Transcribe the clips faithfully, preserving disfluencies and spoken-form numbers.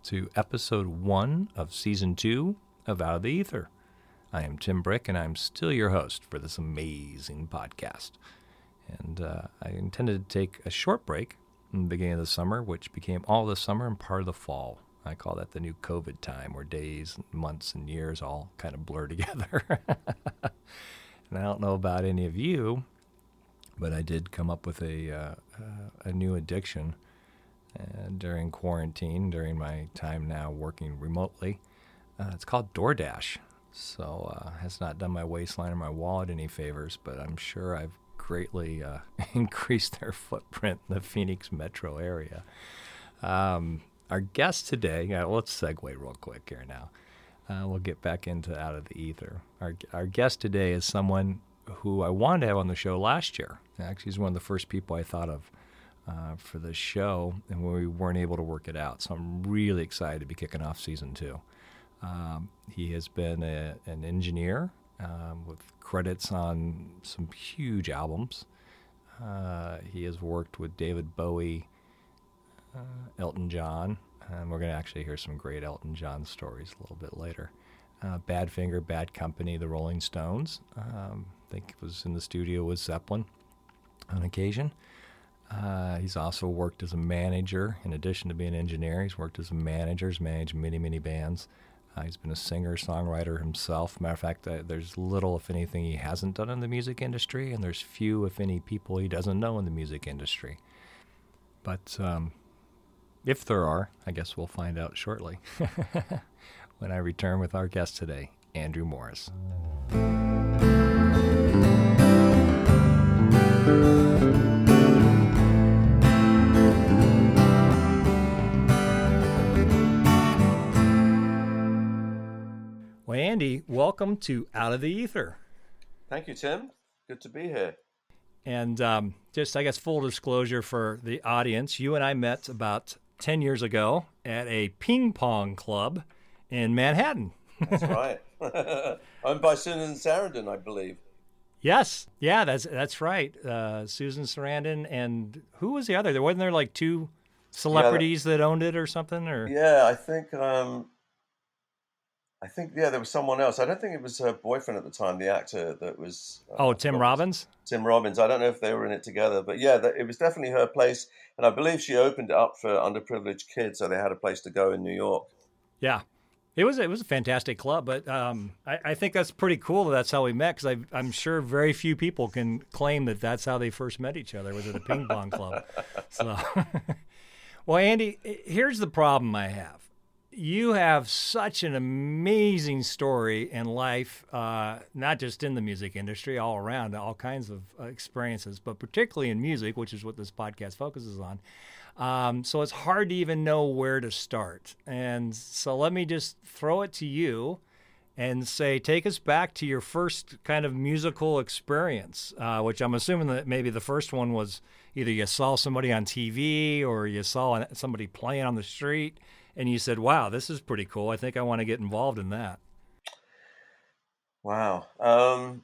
to episode one of season two of Out of the Ether. I am Tim Brick, and I'm still your host for this amazing podcast. And uh, I intended to take a short break in the beginning of the summer, which became all the summer and part of the fall. I call that the new COVID time, where days, months, and years all kind of blur together. And I don't know about any of you, but I did come up with a uh, uh, a new addiction uh, during quarantine, during my time now working remotely. Uh, it's called DoorDash. So uh, has not done my waistline or my wallet any favors, but I'm sure I've greatly uh, increased their footprint in the Phoenix metro area. Um, our guest today, uh, let's segue real quick here now. Uh, we'll get back into Out of the Ether. Our our guest today is someone who I wanted to have on the show last year. Actually, he's one of the first people I thought of uh, for the show, and we weren't able to work it out. So I'm really excited to be kicking off season two. Um, he has been a, an engineer um, with credits on some huge albums. Uh, he has worked with David Bowie, uh, Elton John, and we're going to actually hear some great Elton John stories a little bit later. Uh, Badfinger, Bad Company, The Rolling Stones. Um, I think he was in the studio with Zeppelin on occasion. Uh, he's also worked as a manager. In addition to being an engineer, he's worked as a manager. He's managed many, many bands. Uh, he's been a singer, songwriter himself. Matter of fact, uh, there's little, if anything, he hasn't done in the music industry, and there's few, if any, people he doesn't know in the music industry. But um, if there are, I guess we'll find out shortly when I return with our guest today, Andrew Morris. Well, Andy, welcome to Out of the Ether. Thank you, Tim. Good to be here. And um, just, I guess, full disclosure for the audience, you and I met about ten years ago at a ping pong club in Manhattan. That's right. Owned by Susan Sarandon, I believe. Yes. Yeah, that's that's right. Uh, Susan Sarandon, and who was the other? There wasn't there like two celebrities yeah, that, that owned it or something? Or yeah, I think... Um... I think, yeah, there was someone else. I don't think it was her boyfriend at the time, the actor that was... Uh, oh, Tim Robbins? Tim Robbins. I don't know if they were in it together. But yeah, it was definitely her place. And I believe she opened it up for underprivileged kids, so they had a place to go in New York. Yeah. It was it was a fantastic club. But um, I, I think that's pretty cool that that's how we met, because I'm sure very few people can claim that that's how they first met each other, was at a ping pong club. So, well, Andy, here's the problem I have. You have such an amazing story in life, uh, not just in the music industry, all around, all kinds of uh, experiences, but particularly in music, which is what this podcast focuses on. Um, so it's hard to even know where to start. And so let me just throw it to you and say, take us back to your first kind of musical experience, uh, which I'm assuming that maybe the first one was either you saw somebody on T V or you saw somebody playing on the street, and you said, wow, this is pretty cool. I think I want to get involved in that. Wow. Um,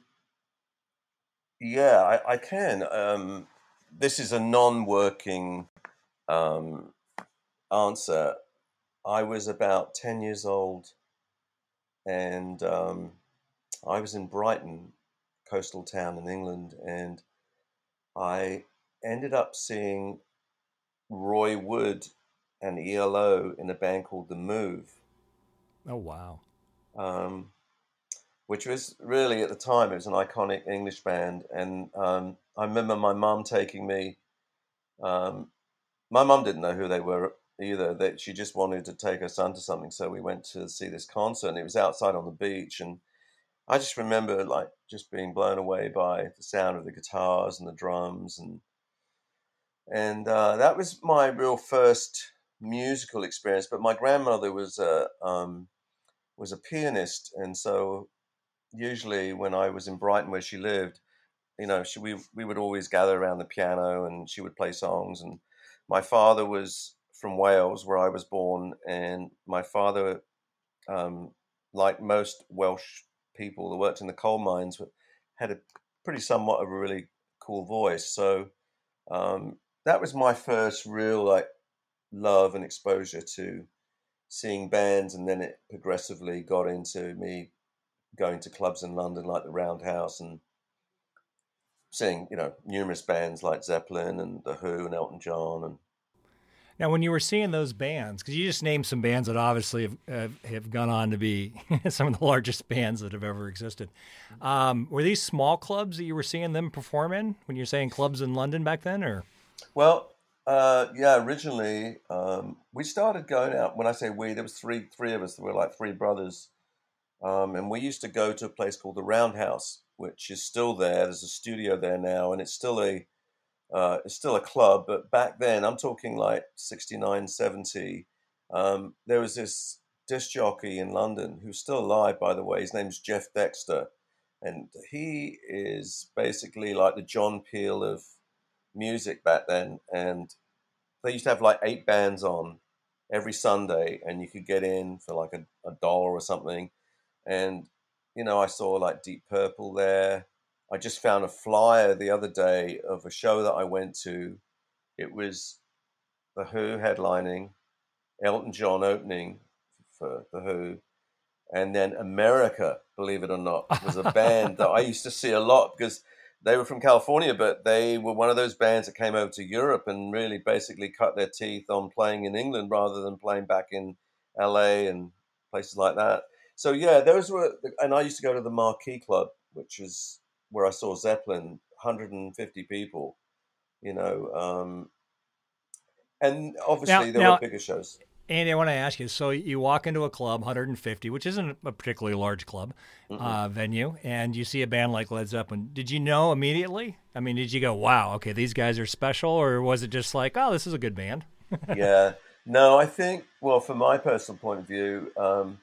yeah, I, I can. Um, this is a non-working um, answer. I was about ten years old, and um, I was in Brighton, coastal town in England, and I ended up seeing Roy Wood and E L O in a band called The Move. Oh, wow. Um, which was really, at the time, it was an iconic English band. And um, I remember my mum taking me, um, my mum didn't know who they were either. That she just wanted to take her son to something. So we went to see this concert, and it was outside on the beach. And I just remember like just being blown away by the sound of the guitars and the drums. And, and uh, that was my real first musical experience. But my grandmother was a um, was a pianist, and so usually when I was in Brighton where she lived, you know, she, we we would always gather around the piano, and she would play songs. And my father was from Wales, where I was born, and my father, um, like most Welsh people that worked in the coal mines, had a pretty somewhat of a really cool voice. So um, that was my first real like love and exposure to seeing bands, and then it progressively got into me going to clubs in London like the Roundhouse and seeing, you know, numerous bands like Zeppelin and The Who and Elton John. And Now, when you were seeing those bands, because you just named some bands that obviously have, uh, have gone on to be some of the largest bands that have ever existed, um, were these small clubs that you were seeing them perform in when you're saying clubs in London back then, or? Well, uh, yeah, originally um, we started going out. When I say we, there was three three of us. There were like three brothers, um, and we used to go to a place called the Roundhouse, which is still there. There's a studio there now, and it's still a uh, it's still a club. But back then, I'm talking like sixty-nine, seventy. Um, there was this disc jockey in London who's still alive, by the way. His name's Jeff Dexter, and he is basically like the John Peel of music back then. And they used to have like eight bands on every Sunday, and you could get in for like a, a dollar or something. And you know, I saw like Deep Purple there. I just found a flyer the other day of a show that I went to. It was The Who headlining, Elton John opening for The Who, and then America, believe it or not, was a band that I used to see a lot because they were from California, but they were one of those bands that came over to Europe and really basically cut their teeth on playing in England rather than playing back in L A and places like that. So yeah, those were, and I used to go to the Marquee Club, which is where I saw Zeppelin, one hundred fifty people, you know, um, and Now, obviously there were now, bigger shows. Andy, I want to ask you. So you walk into a club, one hundred fifty, which isn't a particularly large club uh, venue, and you see a band like Led Zeppelin. Did you know immediately? I mean, did you go, "Wow, okay, these guys are special," or was it just like, "Oh, this is a good band"? Yeah, no, I think, well, from my personal point of view, um,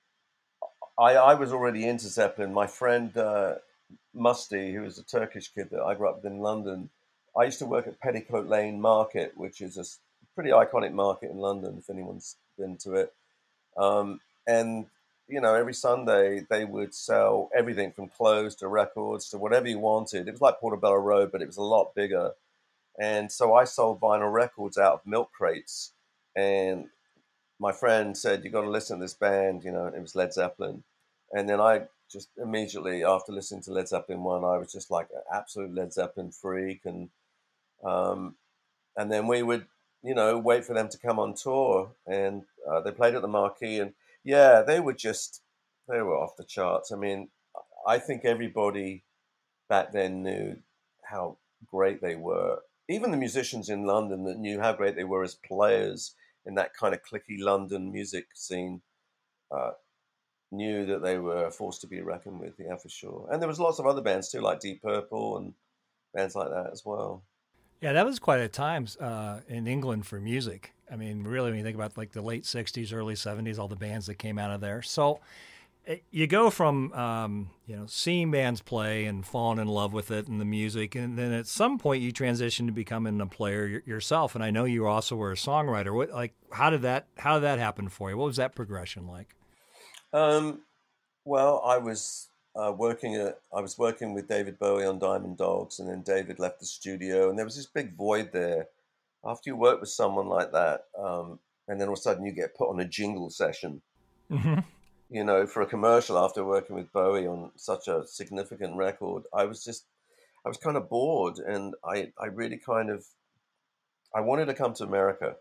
I, I was already into Zeppelin. My friend uh, Musty, who was a Turkish kid that I grew up with in London, I used to work at Petticoat Lane Market, which is a s- pretty iconic market in London, if anyone's been to it. Um, and, you know, every Sunday they would sell everything from clothes to records to whatever you wanted. It was like Portobello Road, but it was a lot bigger. And so I sold vinyl records out of milk crates. And my friend said, "You got to listen to this band," you know, and it was Led Zeppelin. And then I just immediately, after listening to Led Zeppelin one, I was just like an absolute Led Zeppelin freak. And um, and then we would, you know, wait for them to come on tour, and uh, they played at the Marquee, and yeah, they were just, they were off the charts. I mean, I think everybody back then knew how great they were. Even the musicians in London that knew how great they were as players in that kind of clicky London music scene uh, knew that they were a force to be reckoned with, yeah, for sure. And there was lots of other bands too, like Deep Purple and bands like that as well. Yeah, that was quite a time uh, in England for music. I mean, really, when you think about like the late sixties, early seventies, all the bands that came out of there. So it, you go from um, you know seeing bands play and falling in love with it and the music, and then at some point you transition to becoming a player y- yourself. And I know you also were a songwriter. What like how did that how did that happen for you? What was that progression like? Um, well, I was uh, working at I was working with David Bowie on Diamond Dogs, and then David left the studio, and there was this big void there. After you work with someone like that, um, and then all of a sudden you get put on a jingle session, Hmm. you know, for a commercial after working with Bowie on such a significant record, I was just, I was kind of bored, and I, I really kind of, I wanted to come to America,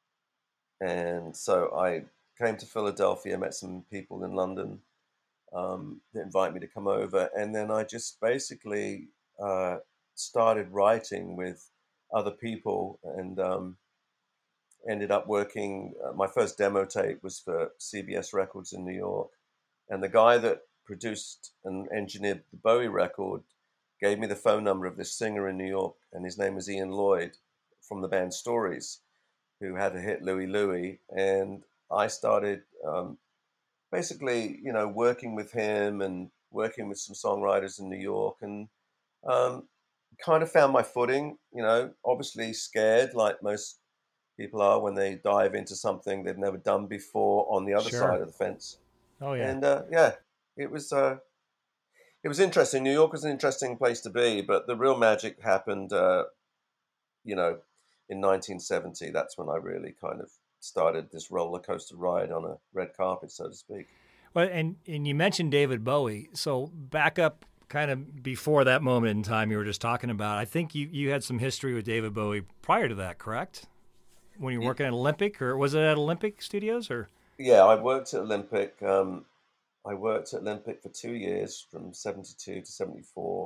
and so I came to Philadelphia, met some people in London um, that invited me to come over, and then I just basically uh, started writing with other people, and um, ended up working. Uh, my first demo tape was for C B S Records in New York, and the guy that produced and engineered the Bowie record gave me the phone number of this singer in New York, and his name was Ian Lloyd from the band Stories, who had a hit Louie Louie, and I started um, basically, you know, working with him and working with some songwriters in New York, and um, kind of found my footing. You know, obviously scared like most people are when they dive into something they've never done before on the other Sure. side of the fence. Oh yeah. And uh, yeah, it was uh, it was interesting. New York was an interesting place to be, but the real magic happened, uh, you know, in nineteen seventy. That's when I really kind of started this roller coaster ride on a red carpet, so to speak. Well, and, and you mentioned David Bowie. So back up kind of before that moment in time you were just talking about, I think you, you had some history with David Bowie prior to that, correct? When you were working at Olympic, or was it at Olympic Studios? Or Yeah, I worked at Olympic. Um, I worked at Olympic for two years, from seventy-two to seventy-four.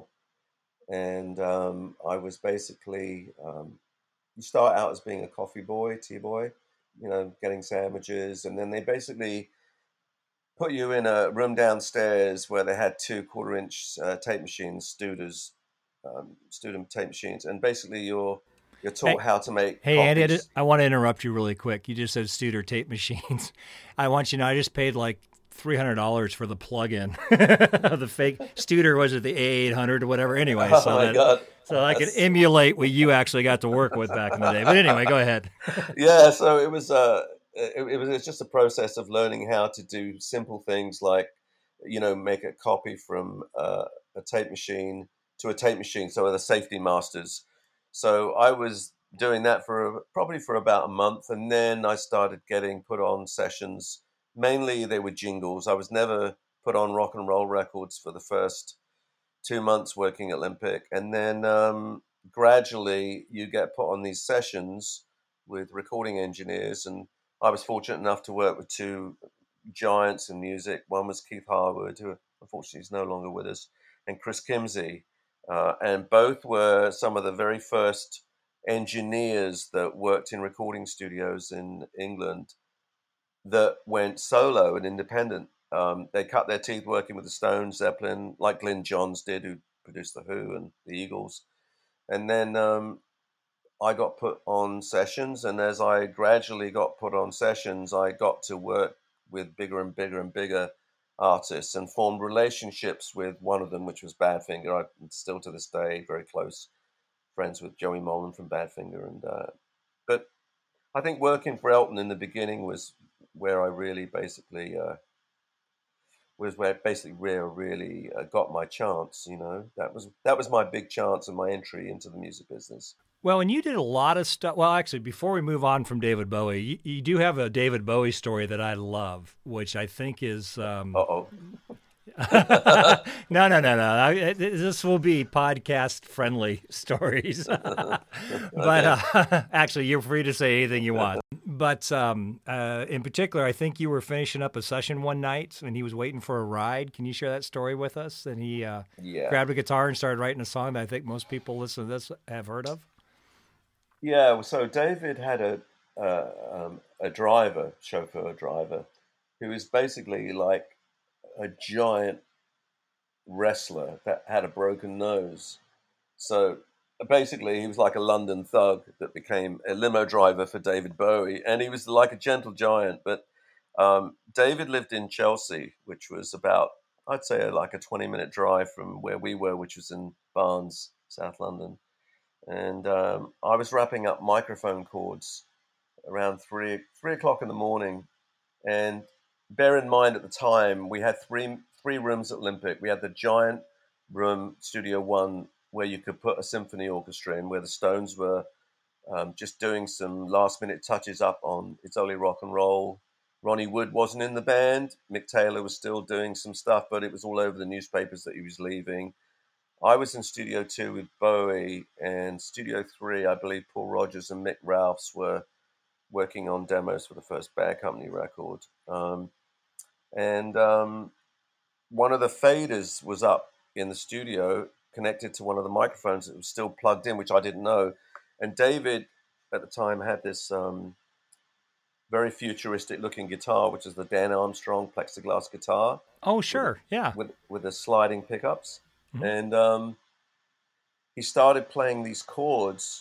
And um, I was basically, um, you start out as being a coffee boy, tea boy, you know, getting sandwiches. And then they basically put you in a room downstairs where they had two quarter inch uh, tape machines, Studers, um, student tape machines. And basically you're, you're taught hey, how to make hey copies. Andy, I want to interrupt you really quick. You just said Studer tape machines. I want you to know I just paid like three hundred dollars for the plug-in of the fake Studer. Was it the A eight hundred or whatever? Anyway, Oh so my that, God. so I can emulate what you actually got to work with back in the day. But anyway, go ahead. Yeah, so it was uh it, it was it's just a process of learning how to do simple things like, you know, make a copy from uh, a tape machine to a tape machine. So the safety masters. So I was doing that for probably for about a month, and then I started getting put on sessions. Mainly they were jingles. I was never put on rock and roll records for the first two months working at Olympic, and then um, gradually you get put on these sessions with recording engineers. And I was fortunate enough to work with two giants in music. One was Keith Harwood, who unfortunately is no longer with us, and Chris Kimsey, uh, and both were some of the very first engineers that worked in recording studios in England that went solo and independent. Um, they cut their teeth working with the Stones, Zeppelin, like Glyn Johns did, who produced The Who and the Eagles. And then um, I got put on sessions, and as I gradually got put on sessions, I got to work with bigger and bigger and bigger artists, and formed relationships with one of them, which was Badfinger. I'm still to this day very close friends with Joey Molland from Badfinger. And uh, but I think working for Elton in the beginning was where I really basically uh, was where basically where I really uh, got my chance. You know, that was that was my big chance and my entry into the music business. Well, and you did a lot of stuff. Well, actually, before we move on from David Bowie, you, you do have a David Bowie story that I love, which I think is. Um... Uh oh. no, no, no, no. I, this will be podcast friendly stories. But uh, actually, you're free to say anything you want. But um, uh, in particular, I think you were finishing up a session one night and he was waiting for a ride. Can you share that story with us? And he uh, yeah. grabbed a guitar and started writing a song that I think most people listening to this have heard of. Yeah. So David had a uh, um, a driver, chauffeur driver, who was basically like a giant wrestler that had a broken nose. So basically he was like a London thug that became a limo driver for David Bowie, and he was like a gentle giant. But um, David lived in Chelsea, which was about, I'd say, like a twenty minute drive from where we were, which was in Barnes, South London. And um, I was wrapping up microphone cords around three three o'clock in the morning. And bear in mind, at the time, we had three three rooms at Olympic. We had the giant room, Studio One, where you could put a symphony orchestra in, where the Stones were um, just doing some last-minute touches up on It's Only Rock and Roll. Ronnie Wood wasn't in the band. Mick Taylor was still doing some stuff, but it was all over the newspapers that he was leaving. I was in Studio Two with Bowie, and Studio Three, I believe Paul Rodgers and Mick Ralphs were working on demos for the first Bad Company record. Um, and um, one of the faders was up in the studio, connected to one of the microphones that was still plugged in, which I didn't know. And David, at the time, had this um, very futuristic-looking guitar, which is the Dan Armstrong plexiglass guitar. Oh, sure, with, yeah. With, with the sliding pickups. Mm-hmm. And um, he started playing these chords.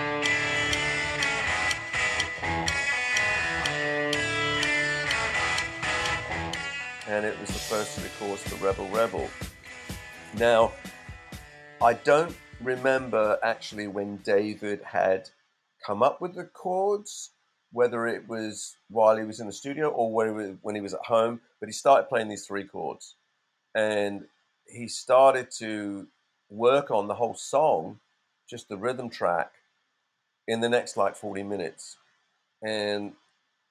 And it was the first of the chords for Rebel Rebel. Now, I don't remember actually when David had come up with the chords, whether it was while he was in the studio or when he was at home, but he started playing these three chords. And he started to work on the whole song, just the rhythm track, in the next like forty minutes. And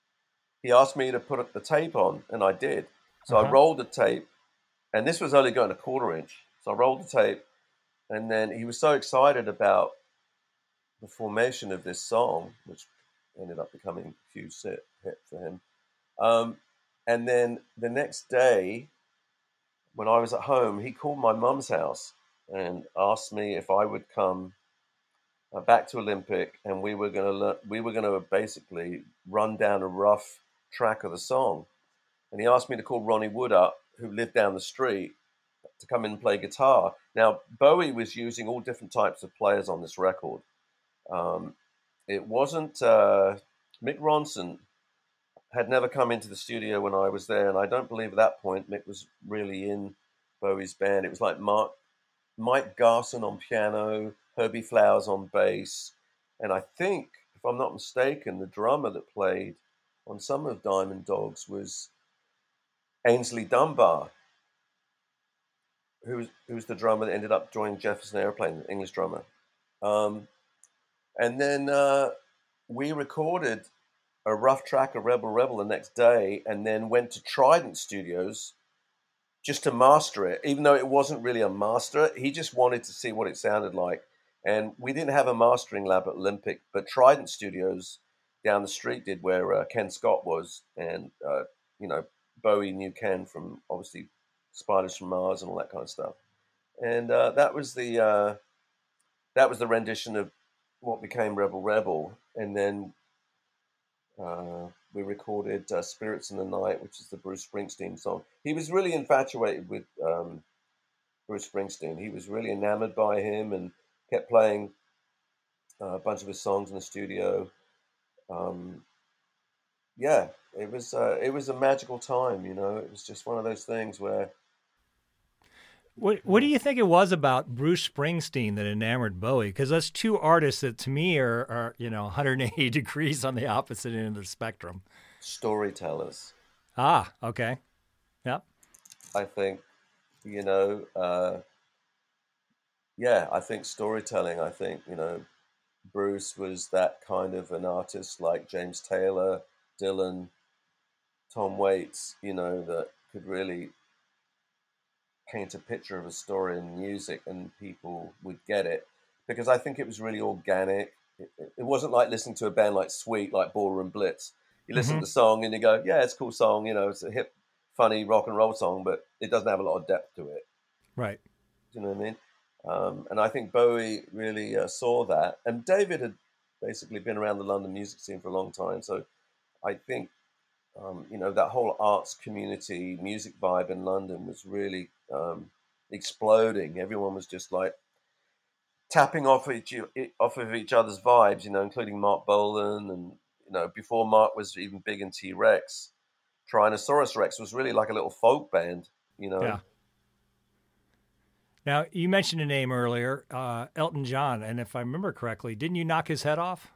he asked me to put the tape on, and I did. So I Uh-huh. rolled the tape, and this was only going a quarter inch. So I rolled the tape, and then he was so excited about the formation of this song, which ended up becoming a huge hit for him. Um, and then the next day, when I was at home, he called my mum's house and asked me if I would come uh, back to Olympic, and we were going to learn, we were going to basically run down a rough track of the song. And he asked me to call Ronnie Wood up, who lived down the street, to come in and play guitar. Now, Bowie was using all different types of players on this record. Um, it wasn't uh, Mick Ronson had never come into the studio when I was there, and I don't believe at that point Mick was really in Bowie's band. It was like Mark, Mike Garson on piano, Herbie Flowers on bass, and I think, if I'm not mistaken, the drummer that played on some of Diamond Dogs was Ainsley Dunbar, who was, who was the drummer that ended up joining Jefferson Airplane, the English drummer. Um, and then uh, we recorded a rough track of Rebel Rebel the next day, and then went to Trident Studios just to master it, even though it wasn't really a master. He just wanted to see what it sounded like. And we didn't have a mastering lab at Olympic, but Trident Studios down the street did, where uh, Ken Scott was. And, uh, you know, Bowie knew Ken from, obviously, Spiders from Mars and all that kind of stuff. And uh, that was the uh, that was the rendition of what became Rebel Rebel. And then Uh, we recorded uh, Spirits in the Night, which is the Bruce Springsteen song. He was really infatuated with um, Bruce Springsteen. He was really enamored by him and kept playing uh, a bunch of his songs in the studio. Um, yeah, it was uh, it was a magical time, you know. It was just one of those things where. What What do you think it was about Bruce Springsteen that enamored Bowie? Because that's two artists that, to me, are, are you know one hundred eighty degrees on the opposite end of the spectrum. Storytellers. Ah, okay, yep. I think, you know, uh, yeah, I think storytelling. I think, you know, Bruce was that kind of an artist, like James Taylor, Dylan, Tom Waits, you know, that could really paint a picture of a story in music, and people would get it, because I think it was really organic. It, it, it wasn't like listening to a band like Sweet, like Ballroom Blitz. You listen Mm-hmm. to the song and you go, yeah, it's a cool song, you know, it's a hip, funny rock and roll song, but it doesn't have a lot of depth to it. Right. Do you know what I mean? Um, and I think Bowie really uh, saw that. And David had basically been around the London music scene for a long time. So I think, um, you know, that whole arts community, music vibe in London was really um, exploding. Everyone was just like tapping off each off of each other's vibes, you know, including Mark Bolan. And, you know, before Mark was even big in T-Rex, Tyrannosaurus Rex was really like a little folk band, you know. Yeah. Now, you mentioned a name earlier, uh, Elton John, and if I remember correctly, didn't you knock his head off?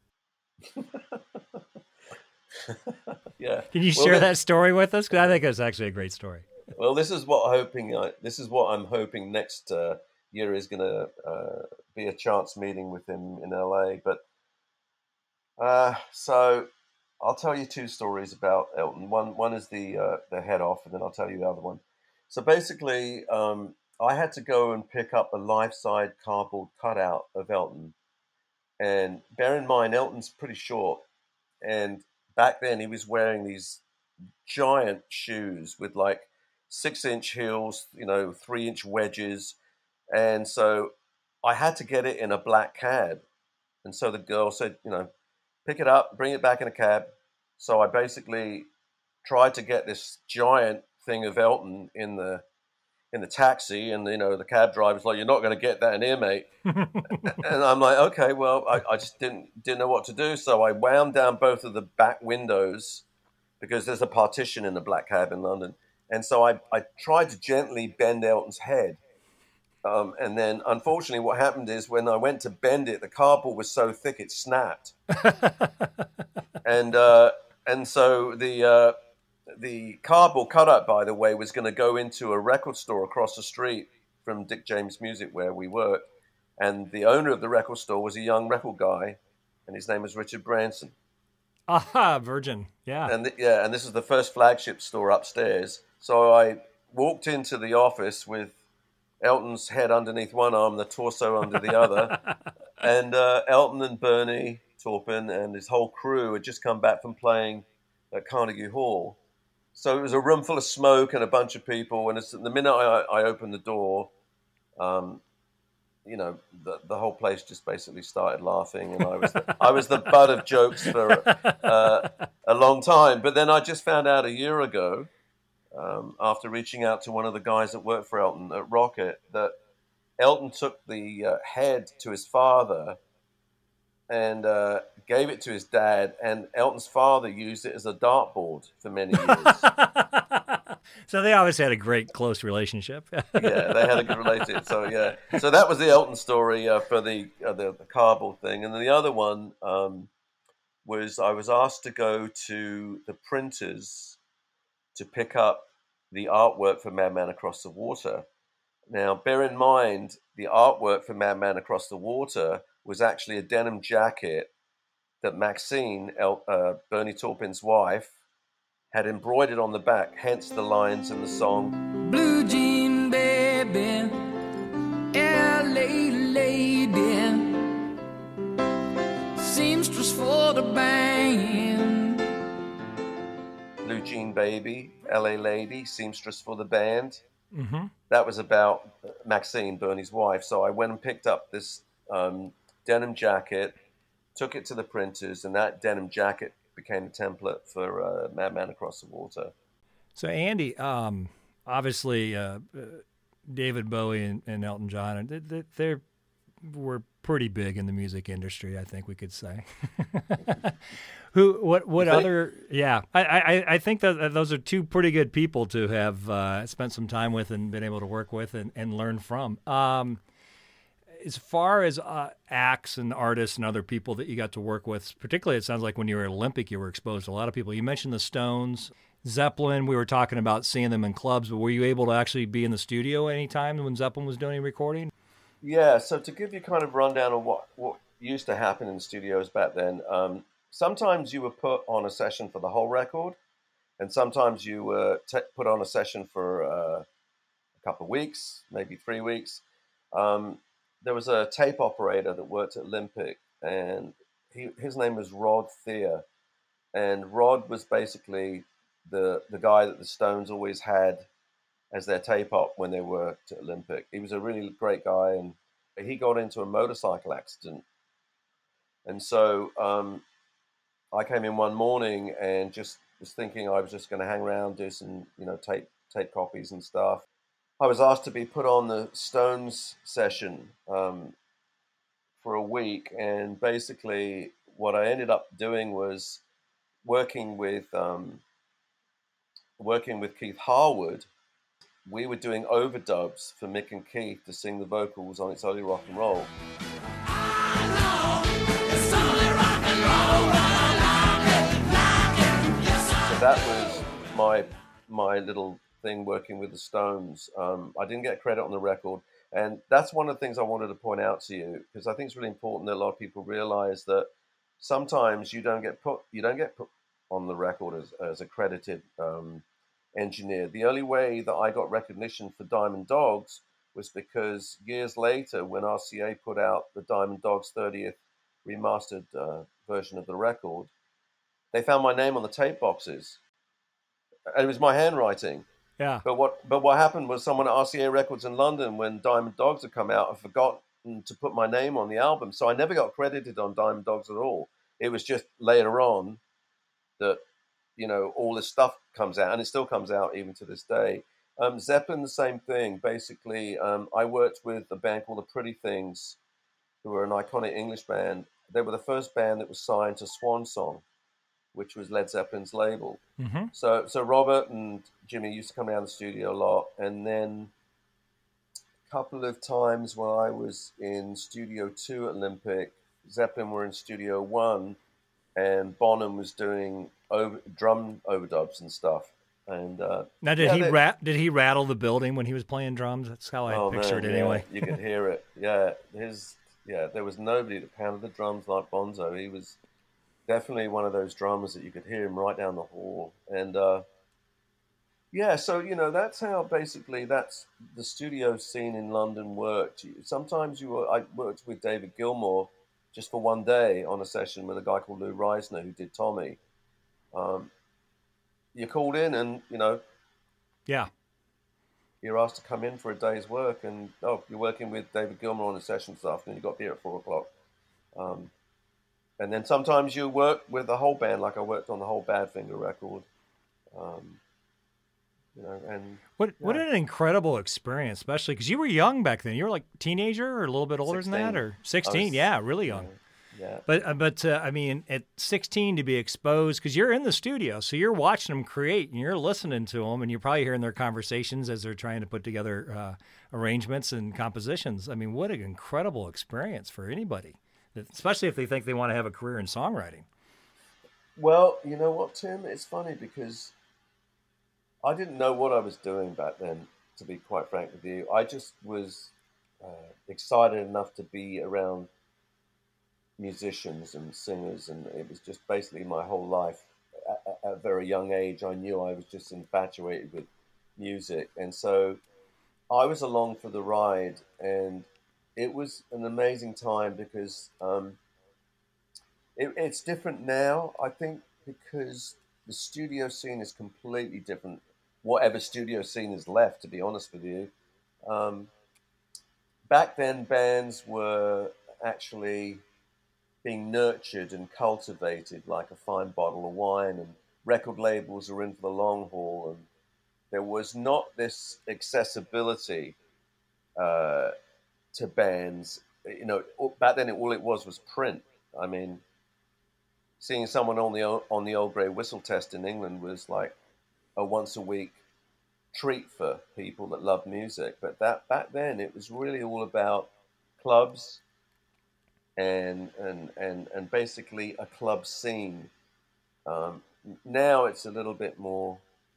Yeah. Can you Well, share this, that story with us? Because I think it's actually a great story. well, this is what hoping. Uh, this is what I'm hoping next uh, year is going to uh, be a chance meeting with him in L A. But uh, so I'll tell you two stories about Elton. One one is the uh, the head off, and then I'll tell you the other one. So basically, um, I had to go and pick up a life-size cardboard cutout of Elton. And bear in mind, Elton's pretty short. And back then, he was wearing these giant shoes with like six-inch heels, you know, three-inch wedges. And so I had to get it in a black cab. And so the girl said, you know, pick it up, bring it back in a cab. So I basically tried to get this giant thing of Elton in the in the taxi, and you know the cab driver's like, "You're not going to get that in here, mate." And I'm like, "Okay, well, I, I just didn't didn't know what to do." So I wound down both of the back windows, because there's a partition in the black cab in London, and so I I tried to gently bend Elton's head. Um, and then, unfortunately, what happened is when I went to bend it, the cardboard was so thick it snapped, and uh, and so the uh, the cardboard cutout, by the way, was going to go into a record store across the street from Dick James Music, where we worked, and the owner of the record store was a young record guy, and his name was Richard Branson. Aha, Virgin. Yeah. And th- yeah, and this is the first flagship store upstairs. So I walked into the office with Elton's head underneath one arm, the torso under the other, and uh, Elton and Bernie Taupin and his whole crew had just come back from playing at Carnegie Hall. So it was a room full of smoke and a bunch of people. And it's, the minute I, I opened the door, um, you know, the, the whole place just basically started laughing, and I was the, I was the butt of jokes for uh, a long time. But then I just found out a year ago, um, after reaching out to one of the guys that worked for Elton at Rocket, that Elton took the uh, head to his father and uh, gave it to his dad, and Elton's father used it as a dartboard for many years. So they obviously had a great, close relationship. Yeah, they had a good relationship. So yeah, so that was the Elton story uh, for the, uh, the the cardboard thing, and then the other one um, was I was asked to go to the printers to pick up the artwork for Madman Across the Water. Now, bear in mind, the artwork for Madman Across the Water was actually a denim jacket that Maxine, El, uh, Bernie Taupin's wife, had embroidered on the back, hence the lines in the song. Blue jean baby, L A lady, seamstress for the band. Blue jean baby, L A lady, seamstress for the band. Mm-hmm. That was about Maxine, Bernie's wife. So I went and picked up this um, denim jacket, took it to the printers, and that denim jacket became the template for uh, Madman Across the Water. So Andy, um, obviously uh, uh, David Bowie and, and Elton John, they, they, they were pretty big in the music industry, I think we could say. Who? What? What other? Yeah, I, I, I think that those are two pretty good people to have uh, spent some time with and been able to work with and, and learn from. Um, as far as uh, acts and artists and other people that you got to work with, particularly it sounds like when you were at Olympic, you were exposed to a lot of people. You mentioned the Stones, Zeppelin. We were talking about seeing them in clubs, but were you able to actually be in the studio anytime when Zeppelin was doing any recording? Yeah, so to give you kind of rundown of what, what used to happen in studios back then, um, sometimes you were put on a session for the whole record, and sometimes you were t- put on a session for uh, a couple of weeks, maybe three weeks. Um, there was a tape operator that worked at Olympic, and he, his name was Rod Thea. And Rod was basically the the guy that the Stones always had as their tape op when they worked at Olympic. He was a really great guy, and he got into a motorcycle accident. And so um, I came in one morning and just was thinking I was just going to hang around, do some, you know, tape tape copies and stuff. I was asked to be put on the Stones session um, for a week, and basically what I ended up doing was working with um, working with Keith Harwood. We were doing overdubs for Mick and Keith to sing the vocals on It's Only Rock and Roll. I know it's only rock and roll, but I like it, like it, yes I So that was my my little thing working with the Stones. Um, I didn't get credit on the record, and that's one of the things I wanted to point out to you, because I think it's really important that a lot of people realize that sometimes you don't get put you don't get put on the record as as a credited um, engineer. The only way that I got recognition for Diamond Dogs was because years later, when R C A put out the Diamond Dogs thirtieth remastered uh, version of the record, they found my name on the tape boxes, and it was my handwriting. Yeah. But what but what happened was someone at R C A Records in London, when Diamond Dogs had come out, had forgotten to put my name on the album, so I never got credited on Diamond Dogs at all. It was just later on that, you know, all this stuff comes out, and it still comes out even to this day. Um, Zeppelin, the same thing. Basically, um, I worked with a band called The Pretty Things, who were an iconic English band. They were the first band that was signed to Swan Song, which was Led Zeppelin's label. Mm-hmm. So, so Robert and Jimmy used to come down the studio a lot, and then a couple of times when I was in Studio Two at Olympic, Zeppelin were in Studio One, and Bonham was doing over, drum overdubs and stuff. And uh, Now, did yeah, he they, rat? Did he rattle the building when he was playing drums? That's how I oh, pictured man, it yeah, anyway. you could hear it. Yeah, his yeah. There was nobody that pounded the drums like Bonzo. He was. definitely one of those drummers that you could hear him right down the hall. And uh, yeah, so you know that's how basically that's the studio scene in London worked. You- Sometimes you were, I worked with David Gilmour just for one day on a session with a guy called Lou Reisner who did Tommy. Um, you called in and you know Yeah. you're asked to come in for a day's work, and oh, you're working with David Gilmour on a session this afternoon. You got here at four o'clock. Um, and then sometimes you work with the whole band, like I worked on the whole Badfinger record. Um, you know, and What what yeah. an incredible experience, especially because you were young back then. You were like teenager or a little bit older than that, sixteen. or sixteen? was- Yeah, really young. yeah. But uh, but uh, I mean, at sixteen to be exposed, because you're in the studio, so you're watching them create and you're listening to them, and you're probably hearing their conversations as they're trying to put together uh, arrangements and compositions. I mean, what an incredible experience for anybody, especially if they think they want to have a career in songwriting. Well, you know what, Tim? It's funny because I didn't know what I was doing back then, to be quite frank with you. I just was uh, excited enough to be around musicians and singers, and it was just basically my whole life. At, at a very young age, I knew I was just infatuated with music, and so I was along for the ride, and it was an amazing time because um, it, it's different now, I think, because the studio scene is completely different. Whatever studio scene is left, to be honest with you. Um, back then, bands were actually being nurtured and cultivated like a fine bottle of wine, and record labels are in for the long haul, and there was not this accessibility uh, to bands. You know, back then, it, all it was was print. I mean, seeing someone on the on the Old Grey Whistle Test in England was like a once a week treat for people that love music. But that back then, it was really all about clubs and and and and basically a club scene. Um, now it's a little bit more.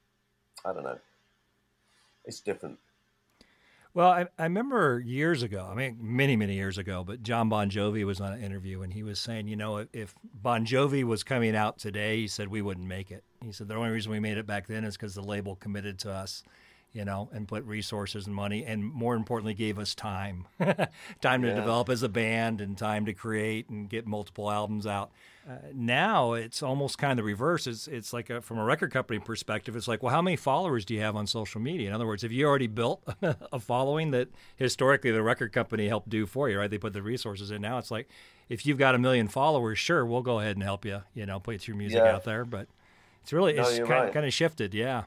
I don't know. It's different. Well, I, I remember years ago, I mean, many, many years ago, but John Bon Jovi was on an interview and he was saying, you know, if Bon Jovi was coming out today, he said we wouldn't make it. He said the only reason we made it back then is because the label committed to us, you know, and put resources and money, and more importantly, gave us time, time to Yeah. develop as a band and time to create and get multiple albums out. Uh, now it's almost kind of the reverse. It's it's like a, from a record company perspective, it's like, well, how many followers do you have on social media? In other words, if you already built a following that historically the record company helped do for you, right? They put the resources in. Now it's like, if you've got a million followers, sure, we'll go ahead and help you, you know, put your music Yeah. out there. But it's really, No, it's you're kind, right. kind of shifted, yeah.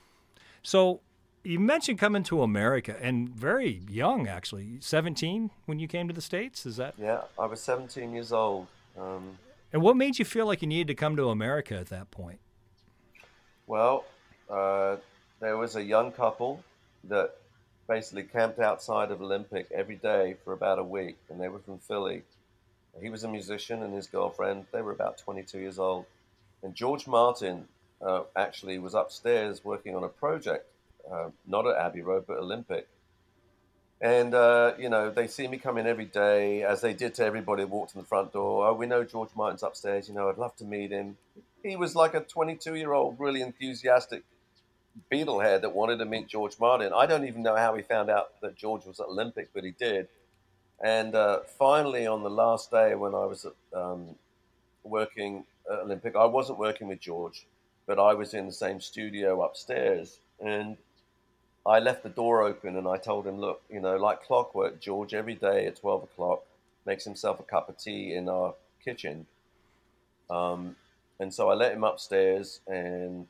So you mentioned coming to America, and very young, actually, seventeen when you came to the States, is that? Yeah, I was seventeen years old. Um, And what made you feel like you needed to come to America at that point? well, uh, there was a young couple that basically camped outside of Olympic every day for about a week, and they were from Philly. He was a musician, and his girlfriend, they were about twenty-two years old. And George Martin uh, actually was upstairs working on a project, uh, not at Abbey Road, but Olympic. And, uh, you know, they see me come in every day, as they did to everybody who walked in the front door. Oh, we know George Martin's upstairs. You know, I'd love to meet him. He was like a twenty-two-year-old, really enthusiastic Beatlehead that wanted to meet George Martin. I don't even know how he found out that George was at Olympic, but he did. And uh, finally, on the last day when I was um, working at Olympic, I wasn't working with George, but I was in the same studio upstairs. And I left the door open and I told him, look, you know, like clockwork, George every day at twelve o'clock makes himself a cup of tea in our kitchen. Um, and so I let him upstairs, and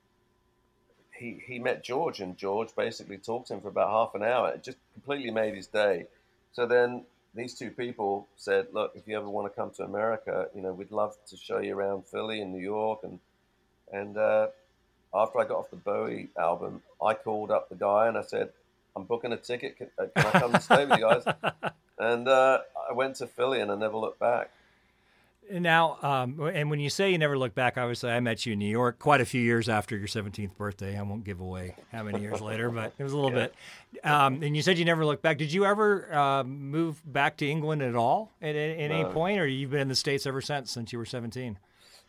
he, he met George, and George basically talked to him for about half an hour. It just completely made his day. So then these two people said, look, if you ever want to come to America, you know, we'd love to show you around Philly and New York. And, and, uh, after I got off the Bowie album, I called up the guy and I said, I'm booking a ticket. Can, uh, can I come and stay with you guys? And uh, I went to Philly and I never looked back. Now, um, and when you say you never look back, obviously I met you in New York quite a few years after your seventeenth birthday. I won't give away how many years later, but it was a little Yeah. bit. Um, and you said you never looked back. Did you ever uh, move back to England at all at, at, at any No. point, or you've been in the States ever since, since you were seventeen?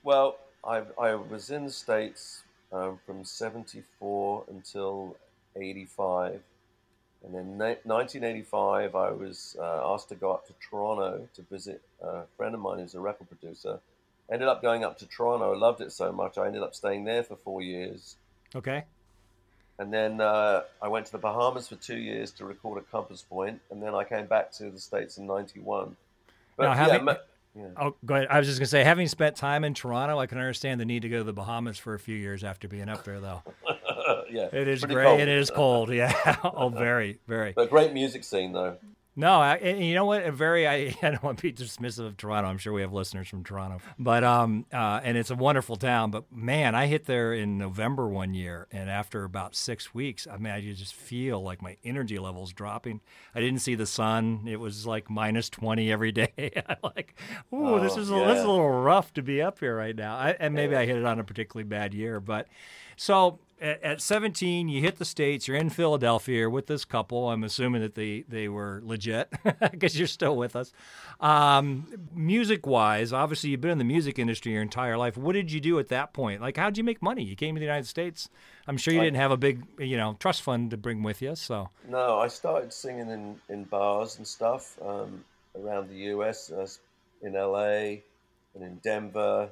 Well, I I was in the States um, from seventy-four until eighty-five. And then ni- nineteen eighty-five, I was uh, asked to go up to Toronto to visit a friend of mine who's a record producer. Ended up going up to Toronto. I loved it so much. I ended up staying there for four years. Okay. And then uh, I went to the Bahamas for two years to record at Compass Point. And then I came back to the States in ninety-one. But Now, yeah, having, ma- yeah. oh, go ahead. I was just going to say, having spent time in Toronto, I can understand the need to go to the Bahamas for a few years after being up there, though. yeah, It is pretty great cold. and it is cold. Yeah. Oh, very, very. But great music scene, though. No, I, and you know what? A very, I, I don't want to be dismissive of Toronto. I'm sure we have listeners from Toronto, but um, uh, and it's a wonderful town. But man, I hit there in November one year, and after about six weeks, I mean, I just feel like my energy levels dropping. I didn't see the sun. It was like minus twenty every day. I'm like, ooh, Oh, this is a, yeah. this is a little rough to be up here right now. I, and maybe I hit it on a particularly bad year, but so. At seventeen, you hit the States. You're in Philadelphia. You're with this couple. I'm assuming that they, they were legit because you're still with us. Um, music-wise, obviously, you've been in the music industry your entire life. What did you do at that point? Like, how'd you make money? You came to the United States. I'm sure you I- didn't have a big, you know, trust fund to bring with you. So, No, I started singing in, in bars and stuff um, around the U S, uh, in L A and in Denver.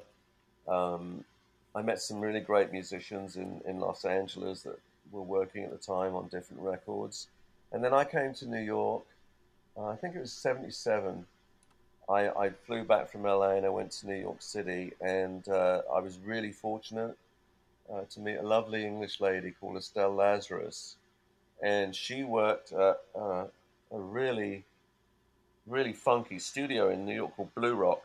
Um, I met some really great musicians in, in Los Angeles that were working at the time on different records. And then I came to New York, uh, I think it was seventy-seven. I, I flew back from L A and I went to New York City, and uh, I was really fortunate uh, to meet a lovely English lady called Estelle Lazarus. And she worked at uh, a really, really funky studio in New York called Blue Rock.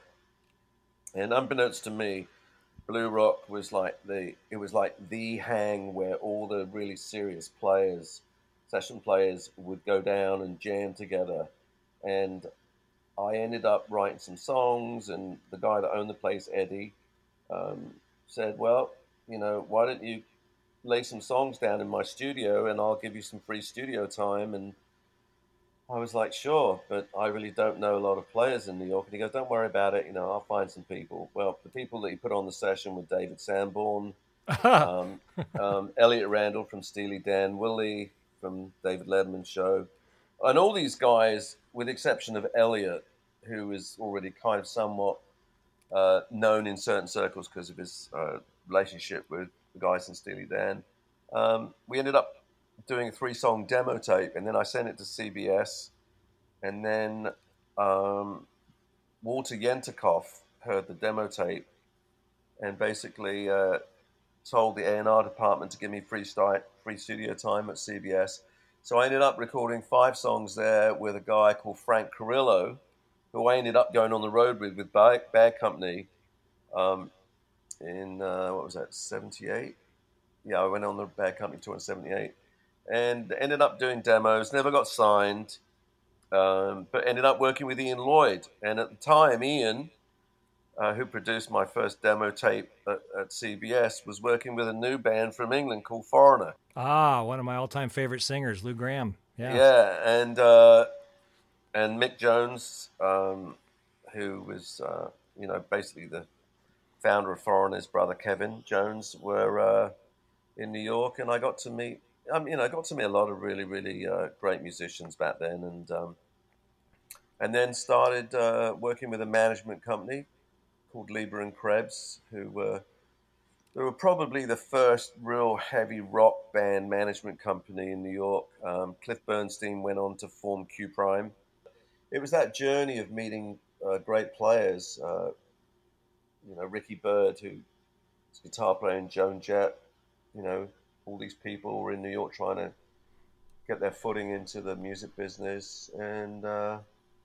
And unbeknownst to me, Blue Rock was like the it was like the hang where all the really serious players, session players, would go down and jam together. And I ended up writing some songs, and the guy that owned the place, Eddie, um, said, "Well, you know, why don't you lay some songs down in my studio, and I'll give you some free studio time." And I was like, "Sure, but I really don't know a lot of players in New York." And he goes, "Don't worry about it. You know, I'll find some people." Well, the people that he put on the session were David Sanborn, um, um, Elliot Randall from Steely Dan, Willie from David Letterman's show, and all these guys, with the exception of Elliot, who was already kind of somewhat uh, known in certain circles because of his uh, relationship with the guys in Steely Dan. Um, we ended up doing a three-song demo tape, and then I sent it to C B S, and then um, Walter Yentakov heard the demo tape and basically uh, told the A and R department to give me free, sti- free studio time at C B S. So I ended up recording five songs there with a guy called Frank Carrillo, who I ended up going on the road with with Bad, Bad Company um, in, uh, what was that, seventy-eight? Yeah, I went on the Bad Company tour in seventy-eight. And ended up doing demos, never got signed, um, but ended up working with Ian Lloyd. And at the time, Ian, uh, who produced my first demo tape at, at C B S, was working with a new band from England called Foreigner. ah, one of my all-time favorite singers, Lou Graham. Yeah. Yeah, and uh, and Mick Jones, um, who was, uh, you know, basically the founder of Foreigner's brother Kevin Jones, were uh, in New York, and I got to meet Um, you know, I got to meet a lot of really, really uh, great musicians back then, and um, and then started uh, working with a management company called Lieber and Krebs, who were they were probably the first real heavy rock band management company in New York. Um, Cliff Bernstein went on to form Q Prime. It was that journey of meeting uh, great players. Uh, you know, Ricky Byrd, who was a guitar player in Joan Jett. You know, all these people were in New York trying to get their footing into the music business, and uh,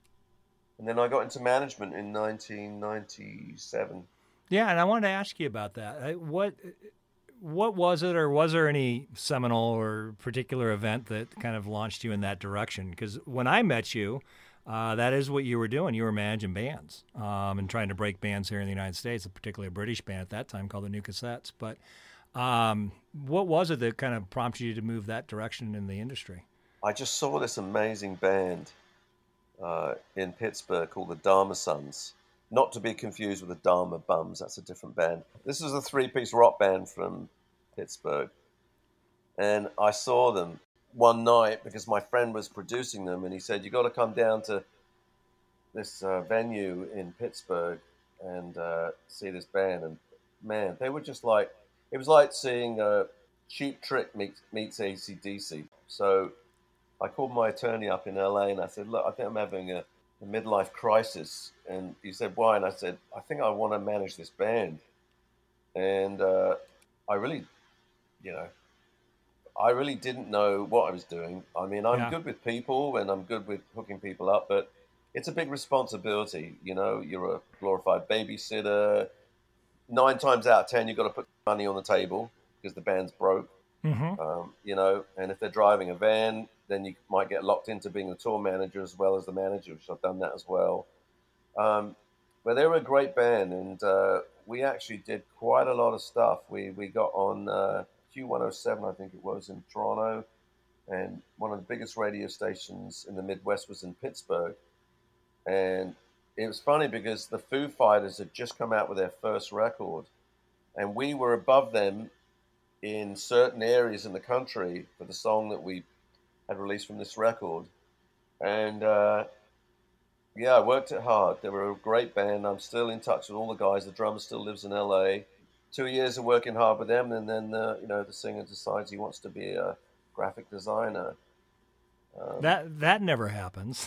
and then I got into management in nineteen ninety-seven. Yeah, and I wanted to ask you about that. Uh, What what was it, or was there any seminal or particular event that kind of launched you in that direction? Because when I met you, uh, that is what you were doing. You were managing bands um, and trying to break bands here in the United States, particularly a British band at that time called the New Cassettes. But um, what was it that kind of prompted you to move that direction in the industry? I just saw this amazing band uh, in Pittsburgh called the Dharma Sons. not to be confused with the Dharma Bums. That's a different band. This is a three-piece rock band from Pittsburgh. And I saw them one night because my friend was producing them, and he said, you got to come down to this uh, venue in Pittsburgh and uh, see this band. And man, they were just like, it was like seeing uh, Cheap Trick meets, meets A C D C. So I called my attorney up in L A and I said, look, I think I'm having a, a midlife crisis. And he said, why? And I said, I think I want to manage this band. And uh, I really, you know, I really didn't know what I was doing. I mean, I'm Yeah. good with people and I'm good with hooking people up, but it's a big responsibility. You know, you're a glorified babysitter. Nine times out of ten, you've got to put money on the table because the band's broke. Mm-hmm. Um, you know, and if they're driving a van, then you might get locked into being the tour manager as well as the manager, which I've done that as well. Um, but they were a great band, and uh, we actually did quite a lot of stuff. We we got on uh, Q one oh seven, I think it was, in Toronto, and one of the biggest radio stations in the Midwest was in Pittsburgh. And it was funny because the Foo Fighters had just come out with their first record, and we were above them in certain areas in the country for the song that we had released from this record. And uh, yeah, I worked it hard. They were a great band. I'm still in touch with all the guys. The drummer still lives in L A. Two years of working hard with them, and then uh, you know the singer decides he wants to be a graphic designer. Um, That that never happens.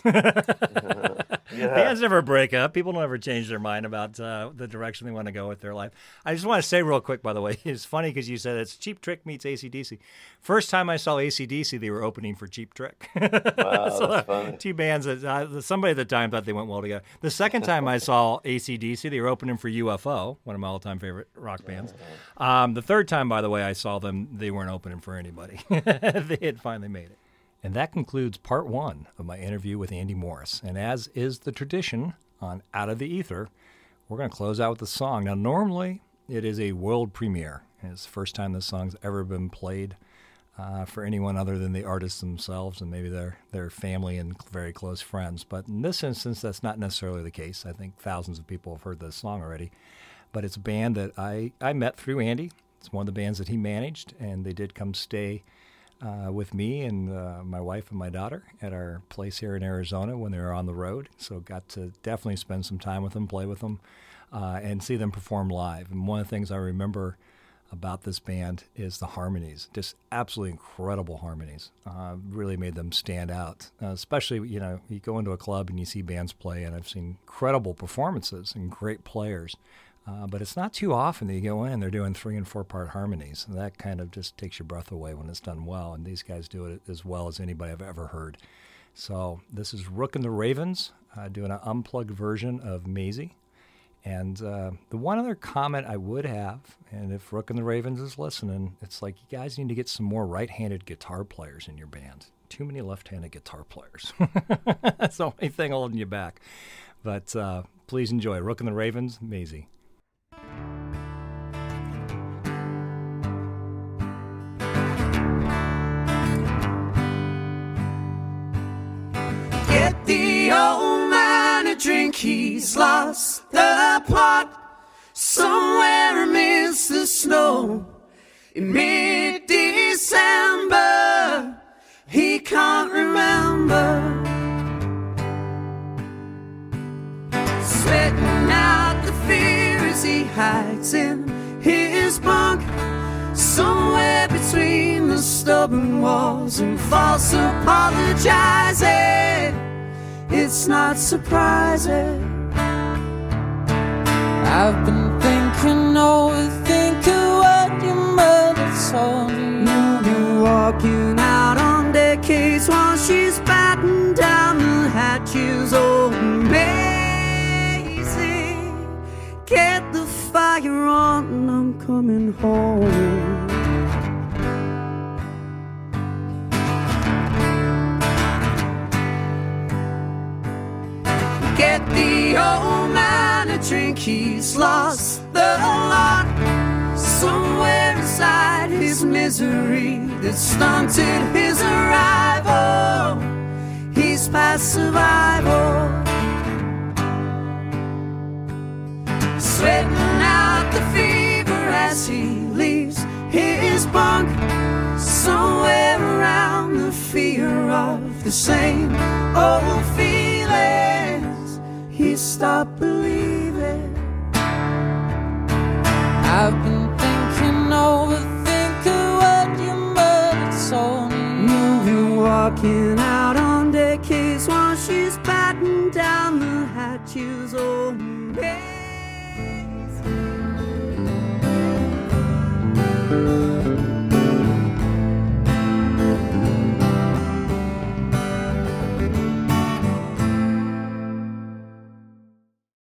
yeah. Bands never break up. People don't ever change their mind about uh, the direction they want to go with their life. I just want to say real quick, by the way, it's funny because you said it's Cheap Trick meets A C D C. First time I saw A C D C, they were opening for Cheap Trick. Wow, So, that's funny. two bands that uh, somebody at the time thought they went well together. The second time I saw A C D C, they were opening for U F O, one of my all-time favorite rock bands. Um, the third time, by the way, I saw them, they weren't opening for anybody. They had finally made it. And that concludes part one of my interview with Andy Morris. And as is the tradition on Out of the Ether, we're going to close out with a song. Now, normally it is a world premiere. And it's the first time this song's ever been played uh, for anyone other than the artists themselves and maybe their, their family and very close friends. But in this instance, that's not necessarily the case. I think thousands of people have heard this song already. But it's a band that I, I met through Andy. It's one of the bands that he managed, and they did come stay Uh, with me and uh, my wife and my daughter at our place here in Arizona when they were on the road. So got to definitely spend some time with them, play with them, uh, and see them perform live. And one of the things I remember about this band is the harmonies, just absolutely incredible harmonies. Uh, really made them stand out, uh, especially, you know, you go into a club and you see bands play, and I've seen incredible performances and great players. Uh, but it's not too often that you go in and they're doing three and four part harmonies. And that kind of just takes your breath away when it's done well. And these guys do it as well as anybody I've ever heard. So this is Rook and the Ravens uh, doing an unplugged version of Maisie. And uh, the one other comment I would have, and if Rook and the Ravens is listening, it's like you guys need to get some more right-handed guitar players in your band. Too many left-handed guitar players. That's the only thing holding you back. But uh, please enjoy Rook and the Ravens, Maisie. Get the old man a drink, he's lost the plot somewhere amidst the snow. In mid-December, he can't remember. Sweating out the fear as he hides in his bunk, somewhere between the stubborn walls and false apologizing. It's not surprising. I've been thinking, overthinking what your mother told you. You've been walking out on decades while she's batting down the hatches. Oh, amazing. Get the fire on, I'm coming home. Get the old man a drink, he's lost the lot somewhere inside his misery that stunted his arrival. He's past survival. fear of the same old feelings. He stopped believing. I've been thinking, overthinking what your mother told me. You've been walking out on decades while she's batting down the hatches. Oh,